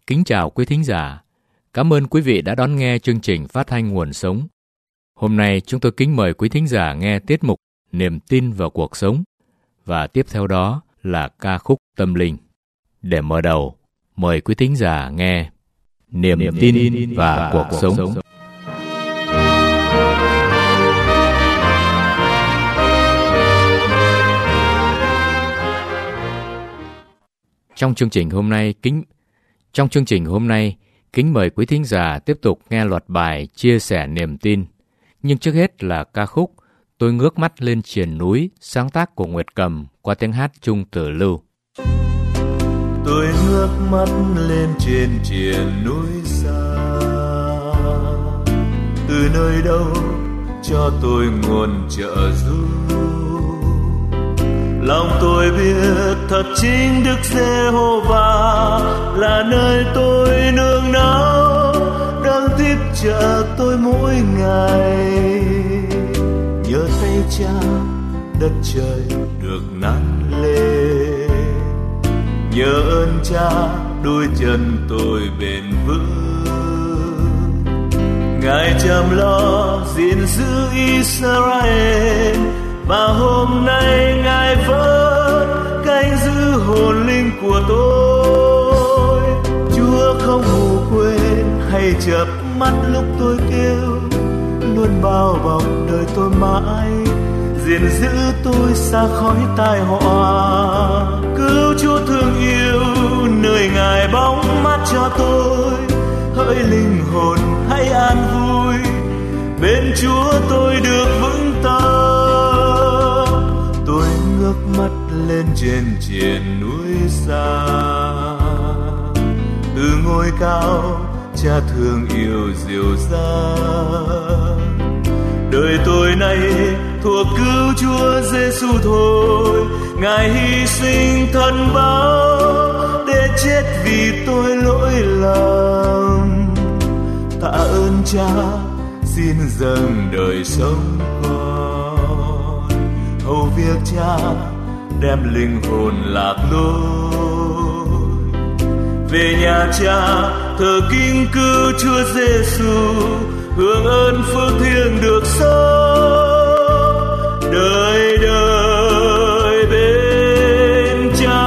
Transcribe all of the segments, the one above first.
Kính chào quý thính giả. Cảm ơn quý vị đã đón nghe chương trình phát thanh Nguồn Sống. Hôm nay chúng tôi kính mời quý thính giả nghe tiết mục Niềm tin vào cuộc sống và tiếp theo đó là ca khúc tâm linh. Để mở đầu, mời quý thính giả nghe Niềm tin và cuộc sống. Trong chương trình hôm nay, kính mời quý thính giả tiếp tục nghe loạt bài chia sẻ niềm tin. Nhưng trước hết là ca khúc Tôi ngước mắt lên triền núi, sáng tác của Nguyệt Cầm qua tiếng hát Trung Tử Lưu. Tôi ngước mắt lên trên triền núi xa, từ nơi đâu cho tôi nguồn trợ giúp. Lòng tôi biết thật chính Đức Giê-hô-va là nơi tôi nương náu, đang tiếp trợ tôi mỗi ngày. Nhờ tay Cha đất trời được nắn lên, nhờ ơn Cha đôi chân tôi bền vững. Ngài chăm lo gìn giữ Israel, và hôm nay Ngài vẫn canh giữ hồn linh của tôi. Chúa không ngủ quên hay chợp mắt lúc tôi kêu, luôn bao bọc đời tôi mãi, gìn giữ tôi xa khỏi tai họa. Cứu Chúa thương yêu nơi Ngài bóng mắt cho tôi, hỡi linh hồn hãy an vui, bên Chúa tôi được vững tâm. Tôi ngước mắt lên trên triền núi xa, từ ngôi cao Cha thương yêu dìu dàng. Đời tôi nay thuộc cứu Chúa Giêsu thôi, Ngài hy sinh thân báo để chết vì tôi lỗi lầm. Tạ ơn Cha xin dâng đời sống con, hầu việc Cha đem linh hồn lạc lối. Về nhà Cha thờ kính cứu Chúa Giêsu, hưởng ơn phước thiêng được sống đời đời bên Cha.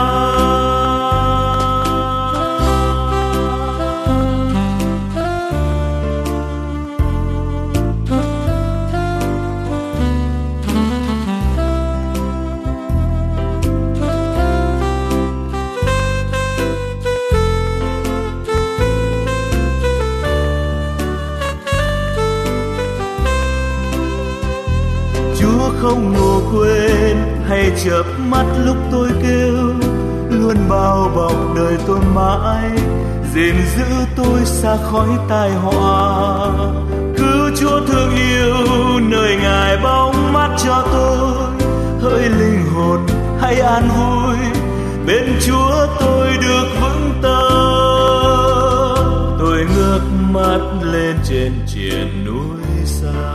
Không ngủ quên hay chợp mắt lúc tôi kêu, luôn bao bọc đời tôi mãi, gìn giữ tôi xa khỏi tai họa. Cứu Chúa thương yêu nơi Ngài bóng mắt cho tôi, hỡi linh hồn hãy an vui, bên Chúa tôi được vững tâm. Tôi ngước mắt lên trên triền núi xa,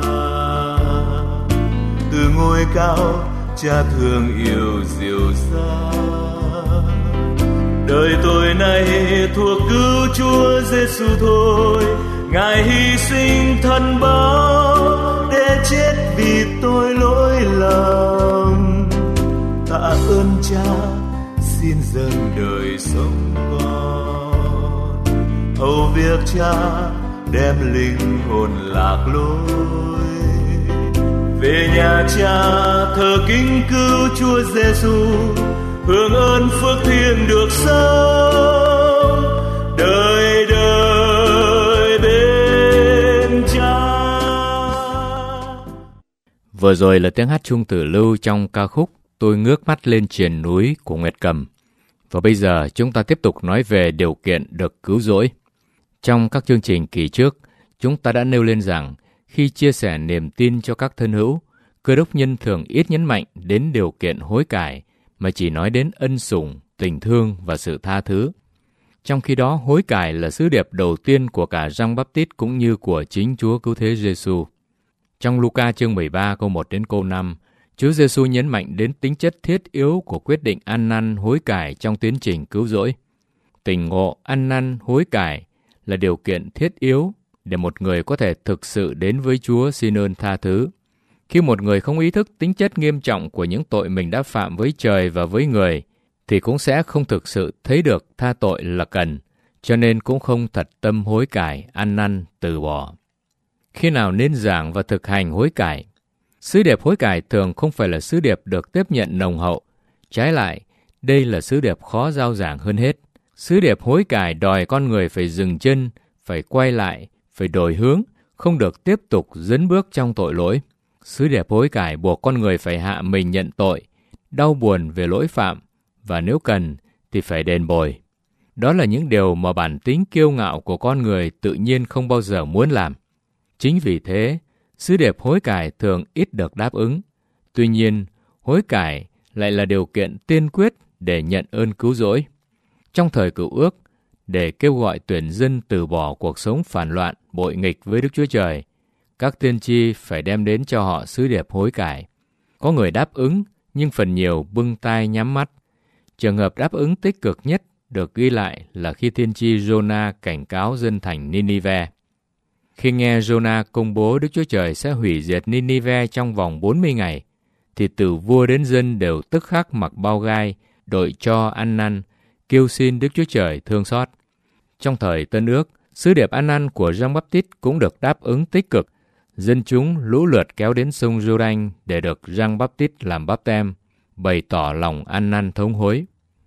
từ ngôi cao Cha thương yêu dìu dàng. Đời tôi nay thuộc cứu Chúa Giêsu thôi, Ngài hy sinh thân báo để chết vì tôi lỗi lầm. Tạ ơn Cha xin dâng đời sống con, hầu việc Cha đem linh hồn lạc lối. Về nhà Cha thờ kính cứu Chúa Giêsu, hưởng ơn phước thiêng được sống đời đời bên Cha. Vừa rồi là tiếng hát Trung Tử Lưu trong ca khúc Tôi ngước mắt lên triền núi của Nguyệt Cầm. Và bây giờ chúng ta tiếp tục nói về điều kiện được cứu rỗi. Trong các chương trình kỳ trước, chúng ta đã nêu lên rằng khi chia sẻ niềm tin cho các thân hữu, Cơ đốc nhân thường ít nhấn mạnh đến điều kiện hối cải mà chỉ nói đến ân sủng, tình thương và sự tha thứ. Trong khi đó, hối cải là sứ điệp đầu tiên của cả Giăng Báp-tít cũng như của chính Chúa Cứu Thế Giêsu. Trong Luca chương 13 câu 1 đến câu 5, Chúa Giêsu nhấn mạnh đến tính chất thiết yếu của quyết định ăn năn hối cải trong tiến trình cứu rỗi. tỉnh ngộ, ăn năn, hối cải là điều kiện thiết yếu để một người có thể thực sự đến với Chúa xin ơn tha thứ. Khi một người không ý thức tính chất nghiêm trọng của những tội mình đã phạm với trời và với người, thì cũng sẽ không thực sự thấy được tha tội là cần, cho nên cũng không thật tâm hối cải, ăn năn, từ bỏ. Khi nào nên giảng và thực hành hối cải? Sứ điệp hối cải thường không phải là sứ điệp được tiếp nhận nồng hậu. Trái lại, đây là sứ điệp khó rao giảng hơn hết. Sứ điệp hối cải đòi con người phải dừng chân, phải quay lại, phải đổi hướng, không được tiếp tục dấn bước trong tội lỗi. Sứ điệp hối cải buộc con người phải hạ mình nhận tội, đau buồn về lỗi phạm, và nếu cần thì phải đền bồi. Đó là những điều mà bản tính kiêu ngạo của con người tự nhiên không bao giờ muốn làm. Chính vì thế, sứ điệp hối cải thường ít được đáp ứng. Tuy nhiên, hối cải lại là điều kiện tiên quyết để nhận ơn cứu rỗi. Trong thời Cựu Ước, để kêu gọi tuyển dân từ bỏ cuộc sống phản loạn, bội nghịch với Đức Chúa Trời, các tiên tri phải đem đến cho họ sứ điệp hối cải. Có người đáp ứng, nhưng phần nhiều bưng tai nhắm mắt. Trường hợp đáp ứng tích cực nhất được ghi lại là khi tiên tri Giô-na cảnh cáo dân thành Ninive. Khi nghe Giô-na công bố Đức Chúa Trời sẽ hủy diệt Ninive trong vòng 40 ngày, thì từ vua đến dân đều tức khắc mặc bao gai, đội cho ăn năn, kêu xin Đức Chúa Trời thương xót. Trong thời Tân Ước, sứ điệp ăn năn của Giăng-Báp-tít cũng được đáp ứng tích cực. Dân chúng lũ lượt kéo đến sông Giô-đanh để được Giăng-Báp-tít làm báp têm, bày tỏ lòng ăn năn thống hối.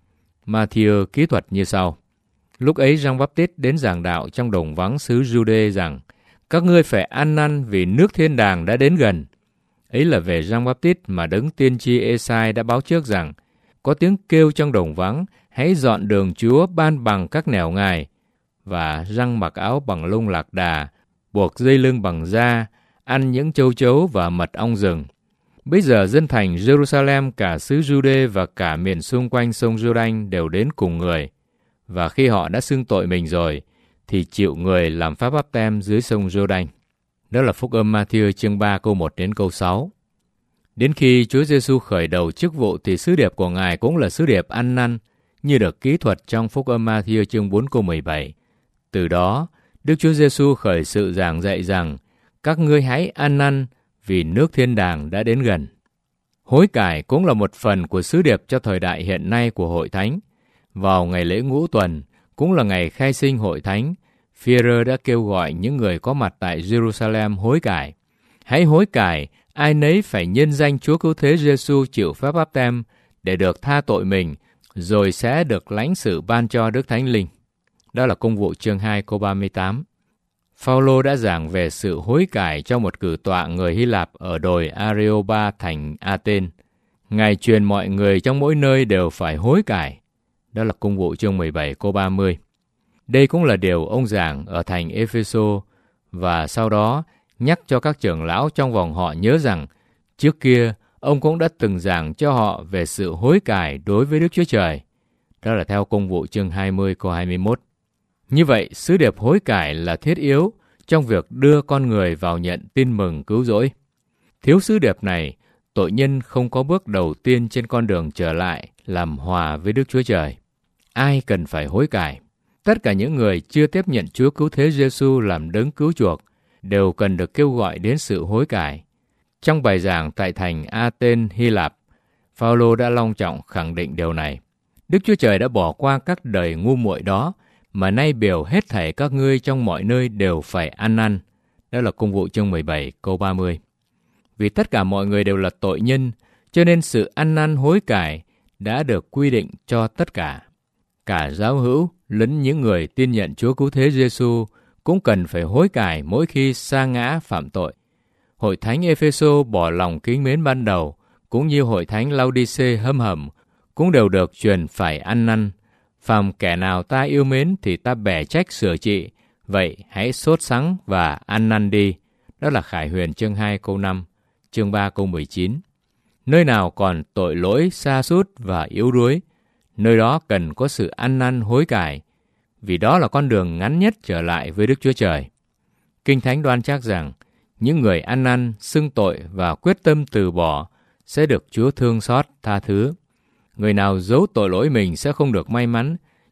Ma-thi-ơ kỹ thuật như sau. Lúc ấy Giăng-Báp-tít đến giảng đạo trong đồng vắng xứ Giu-đê rằng: các ngươi phải ăn năn vì nước thiên đàng đã đến gần. Ấy là về Giăng-Báp-tít mà đấng tiên tri Ê-sai đã báo trước rằng: có tiếng kêu trong đồng vắng, hãy dọn đường Chúa ban bằng các nẻo Ngài. Và Giăng mặc áo bằng lông lạc đà, buộc dây lưng bằng da, ăn những châu chấu và mật ong rừng. Bây giờ dân thành Jerusalem, cả xứ Giu-đê và cả miền xung quanh sông Giô-đanh đều đến cùng người. Và khi họ đã xưng tội mình rồi, thì chịu người làm phép báp têm dưới sông Giô-đanh. Đó là Phúc âm Ma-thi-ơ chương 3 câu 1 đến câu 6. Đến khi Chúa Giêsu khởi đầu chức vụ thì sứ điệp của Ngài cũng là sứ điệp ăn năn, như được kỹ thuật trong Phúc âm Ma-thi-ơ chương 4 câu 17. Từ đó, Đức Chúa Giêsu khởi sự giảng dạy rằng: các ngươi hãy ăn năn vì nước thiên đàng đã đến gần. Hối cải cũng là một phần của sứ điệp cho thời đại hiện nay của Hội Thánh. Vào ngày lễ Ngũ Tuần, cũng là ngày khai sinh Hội Thánh, Phi-e-rơ đã kêu gọi những người có mặt tại Jerusalem hối cải. Hãy hối cải, ai nấy phải nhân danh Chúa Cứu Thế Giêsu chịu phép báp têm để được tha tội mình, rồi sẽ được lãnh sự ban cho Đức Thánh Linh. Đó là Công vụ chương 2 câu 38. Phao-lô đã giảng về sự hối cải cho một cử tọa người Hy Lạp ở đồi Areopa thành Athên. Ngài truyền mọi người trong mỗi nơi đều phải hối cải. Đó là Công vụ chương 17 câu 30. Đây cũng là điều ông giảng ở thành Ê-phê-sô, và sau đó nhắc cho các trưởng lão trong vòng họ nhớ rằng trước kia ông cũng đã từng giảng cho họ về sự hối cải đối với Đức Chúa Trời. Đó là theo Công vụ chương 20 câu 21. Như vậy, sứ điệp hối cải là thiết yếu trong việc đưa con người vào nhận tin mừng cứu rỗi. Thiếu sứ điệp này, tội nhân không có bước đầu tiên trên con đường trở lại làm hòa với Đức Chúa Trời. Ai cần phải hối cải? Tất cả những người chưa tiếp nhận Chúa Cứu Thế Giêsu làm đấng cứu chuộc đều cần được kêu gọi đến sự hối cải. Trong bài giảng tại thành Athên, Hy Lạp, Phao-lô đã long trọng khẳng định điều này. Đức Chúa Trời đã bỏ qua các đời ngu muội đó, mà nay biểu hết thảy các ngươi trong mọi nơi đều phải ăn năn. Đó là Công vụ chương 17 câu 30. Vì tất cả mọi người đều là tội nhân, cho nên sự ăn năn hối cải đã được quy định cho tất cả. Cả giáo hữu lẫn những người tin nhận Chúa Cứu Thế Giêsu cũng cần phải hối cải mỗi khi sa ngã phạm tội. Hội thánh Ê-phê-sô bỏ lòng kính mến ban đầu, cũng như hội thánh Lao-đi-xê hâm hầm, cũng đều được truyền phải ăn năn. Phàm kẻ nào ta yêu mến thì ta bẻ trách sửa trị, vậy hãy sốt sắng và ăn năn đi. Đó là Khải Huyền chương 2 câu 5, chương 3 câu 19. Nơi nào còn tội lỗi sa sút và yếu đuối, nơi đó cần có sự ăn năn hối cải, vì đó là con đường ngắn nhất trở lại với Đức Chúa Trời. Kinh Thánh đoan chắc rằng, những người ăn năn, xưng tội và quyết tâm từ bỏ sẽ được Chúa thương xót, tha thứ. Người nào giấu tội lỗi mình sẽ không được may mắn,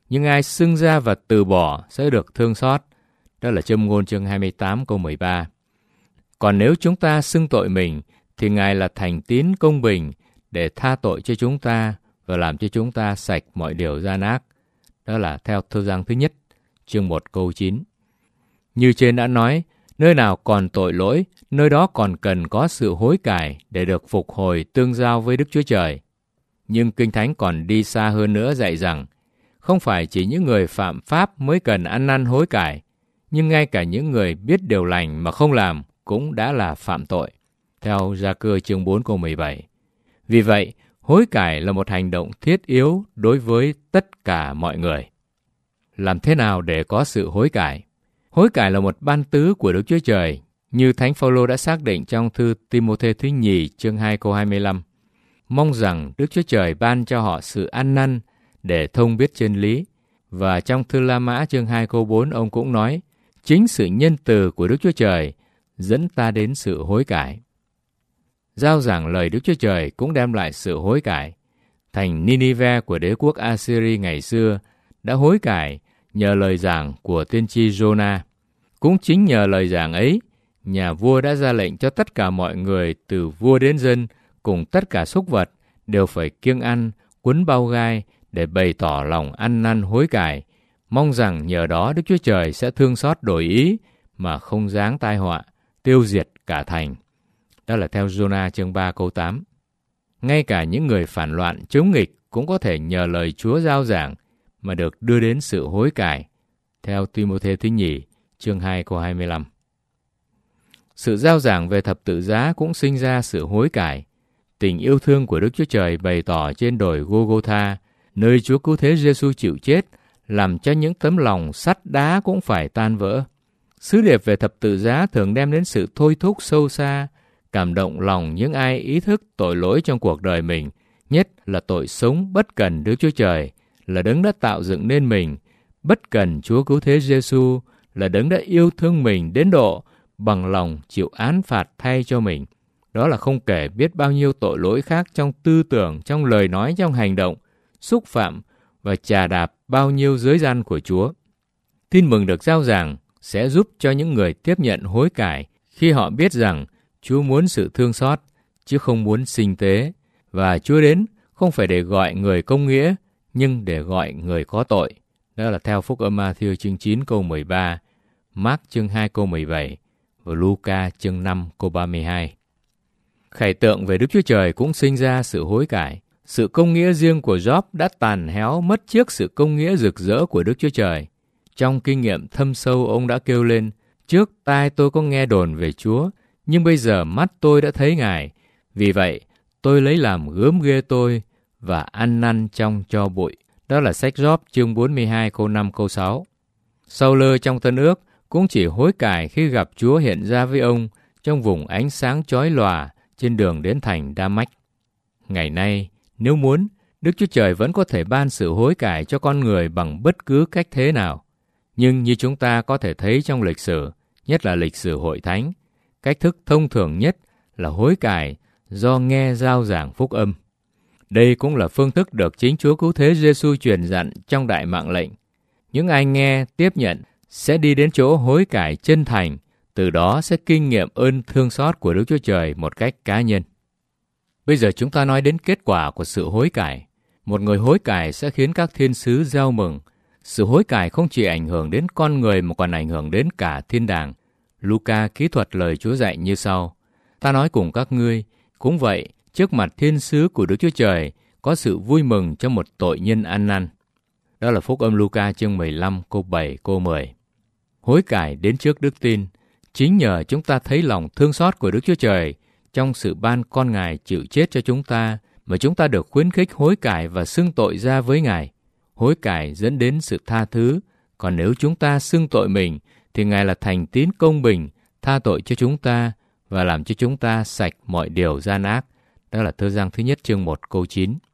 nhưng ai xưng ra và từ bỏ sẽ được thương xót. Đó là Châm ngôn chương 28 câu 13. Còn nếu chúng ta xưng tội mình, thì Ngài là thành tín công bình để tha tội cho chúng ta và làm cho chúng ta sạch mọi điều gian ác. Đó là theo Thư Giăng thứ nhất, chương 1 câu 9. Như trên đã nói, nơi nào còn tội lỗi, nơi đó còn cần có sự hối cải để được phục hồi tương giao với Đức Chúa Trời. Nhưng Kinh Thánh còn đi xa hơn nữa dạy rằng, không phải chỉ những người phạm pháp mới cần ăn năn hối cải, nhưng ngay cả những người biết điều lành mà không làm cũng đã là phạm tội. Theo Gia-cơ chương 4 câu 17. Vì vậy, hối cải là một hành động thiết yếu đối với tất cả mọi người. Làm thế nào để có sự hối cải? Hối cải là một ban tứ của Đức Chúa Trời, như Thánh Phaolô đã xác định trong thư Ti-mô-thê thứ nhì chương 2 câu 25. Mong rằng Đức Chúa Trời ban cho họ sự ăn năn để thông biết chân lý. Và trong thư La Mã chương 2 câu 4 ông cũng nói, chính sự nhân từ của Đức Chúa Trời dẫn ta đến sự hối cải. Rao giảng lời Đức Chúa Trời cũng đem lại sự hối cải. Thành Ninive của đế quốc Assyria ngày xưa đã hối cải nhờ lời giảng của tiên tri Jonah. Cũng chính nhờ lời giảng ấy, nhà vua đã ra lệnh cho tất cả mọi người từ vua đến dân cùng tất cả súc vật đều phải kiêng ăn, quấn bao gai để bày tỏ lòng ăn năn hối cải, mong rằng nhờ đó Đức Chúa Trời sẽ thương xót đổi ý mà không giáng tai họa, tiêu diệt cả thành. Đó là theo Jonah chương 3 câu 8. Ngay cả những người phản loạn chống nghịch cũng có thể nhờ lời Chúa rao giảng mà được đưa đến sự hối cải, theo Ti-mô-thê thứ nhì chương 2 câu 25. Sự rao giảng về thập tự giá cũng sinh ra sự hối cải. Tình yêu thương của Đức Chúa Trời bày tỏ trên đồi Gô-gô-tha, nơi Chúa Cứu Thế Giê-xu chịu chết, làm cho những tấm lòng sắt đá cũng phải tan vỡ. Sứ điệp về thập tự giá thường đem đến sự thôi thúc sâu xa, cảm động lòng những ai ý thức tội lỗi trong cuộc đời mình, nhất là tội sống bất cần Đức Chúa Trời, là đấng đã tạo dựng nên mình, bất cần Chúa Cứu Thế Giê-xu, là đấng đã yêu thương mình đến độ bằng lòng chịu án phạt thay cho mình. Đó là không kể biết bao nhiêu tội lỗi khác trong tư tưởng, trong lời nói, trong hành động, xúc phạm và chà đạp bao nhiêu giới gian của Chúa. Tin mừng được rao giảng sẽ giúp cho những người tiếp nhận hối cải khi họ biết rằng Chúa muốn sự thương xót, chứ không muốn sinh tế, và Chúa đến không phải để gọi người công nghĩa, nhưng để gọi người có tội. Đó là theo Phúc âm Ma-thi-ơ chương 9 câu 13, Mác chương 2 câu 17 và Luca chương 5 câu 32. Khải tượng về Đức Chúa Trời cũng sinh ra sự hối cải. Sự công nghĩa riêng của Job đã tàn héo mất trước sự công nghĩa rực rỡ của Đức Chúa Trời. Trong kinh nghiệm thâm sâu, ông đã kêu lên, trước tai tôi có nghe đồn về Chúa, nhưng bây giờ mắt tôi đã thấy Ngài. Vì vậy, tôi lấy làm gớm ghê tôi và ăn năn trong tro bụi. Đó là sách Job chương 42 câu 5 câu 6. Sau-lơ trong Tân Ước cũng chỉ hối cải khi gặp Chúa hiện ra với ông trong vùng ánh sáng chói lòa trên đường đến thành Đa-mách. Ngày nay, nếu muốn, Đức Chúa Trời vẫn có thể ban sự hối cải cho con người bằng bất cứ cách thế nào. Nhưng như chúng ta có thể thấy trong lịch sử, nhất là lịch sử Hội Thánh, cách thức thông thường nhất là hối cải do nghe rao giảng phúc âm. Đây cũng là phương thức được chính Chúa Cứu Thế Giê-xu truyền dặn trong Đại Mạng Lệnh. Những ai nghe, tiếp nhận sẽ đi đến chỗ hối cải chân thành, từ đó sẽ kinh nghiệm ơn thương xót của Đức Chúa Trời một cách cá nhân. Bây giờ chúng ta nói đến kết quả của sự hối cải. Một người hối cải sẽ khiến các thiên sứ reo mừng. Sự hối cải không chỉ ảnh hưởng đến con người mà còn ảnh hưởng đến cả thiên đàng. Luca kỹ thuật lời Chúa dạy như sau: Ta nói cùng các ngươi, cũng vậy, trước mặt thiên sứ của Đức Chúa Trời có sự vui mừng cho một tội nhân ăn năn. Đó là Phúc âm Luca chương 15 câu 7 câu 10. Hối cải đến trước đức tin. Chính nhờ chúng ta thấy lòng thương xót của Đức Chúa Trời trong sự ban con Ngài chịu chết cho chúng ta mà chúng ta được khuyến khích hối cải và xưng tội ra với Ngài. Hối cải dẫn đến sự tha thứ, còn nếu chúng ta xưng tội mình thì Ngài là thành tín công bình, tha tội cho chúng ta và làm cho chúng ta sạch mọi điều gian ác. Đó là Thơ Giăng thứ nhất chương 1 câu 9.